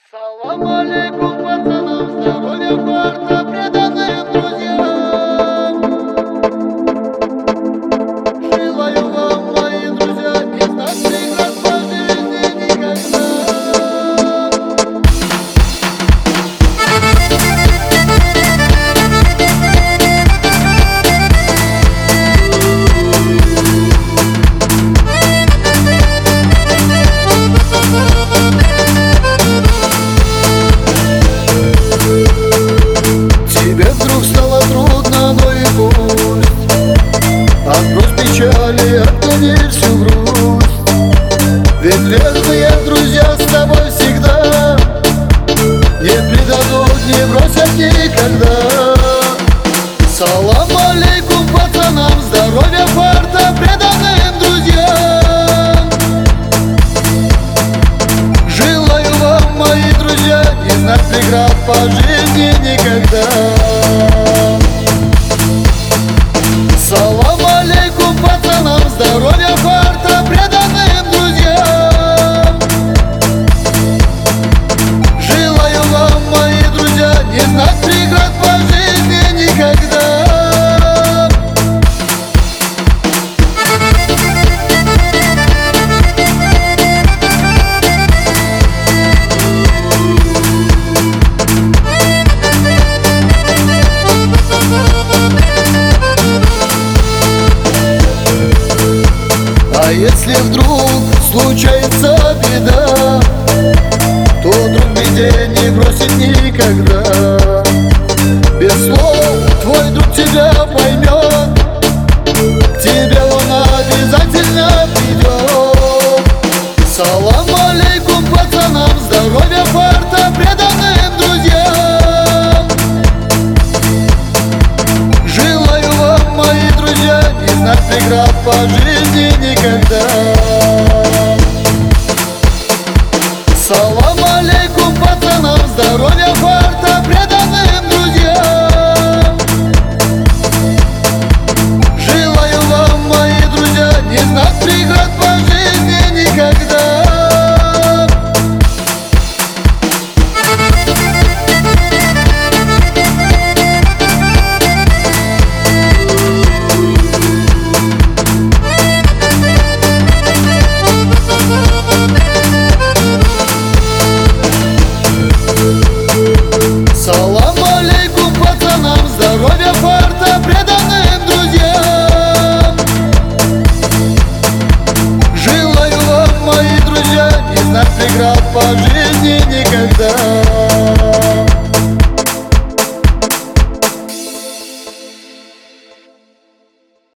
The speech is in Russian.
Салам алейкум, пацанам, здоровья, фарта, преданным друзьям. Желаю вам, мои друзья, не знать преград по жизни никогда. Отбрось печали, отгони всю грусть. Ведь верные друзья с тобой всегда, не предадут, не бросят никогда. Салам алейкум, пацанам, здоровья, фарта, преданным друзьям. Желаю вам, мои друзья, не знать преград по жизни никогда. Салам алейкум, пацанам, здоровья, фарта, преданным друзьям. Желаю вам, мои друзья, не знать преград по жизни никогда. А если вдруг случается беда, то друг в беде не бросит никогда. Без слов твой друг тебя поймет, к тебе он обязательно придет. Салам алейкум, пацанам, здоровья, фарта, преданным друзьям. Желаю вам, мои друзья, не знать преград по жизни никогда. Салам алейкум, пацанам, здоровья, фарта, преданным друзьям. Желаю вам, мои друзья, не знать преград по жизни никогда. Салам алейкум, пацанам, здоровья, фарта, преданным друзьям. Желаю вам, мои друзья, не знать преград по жизни никогда.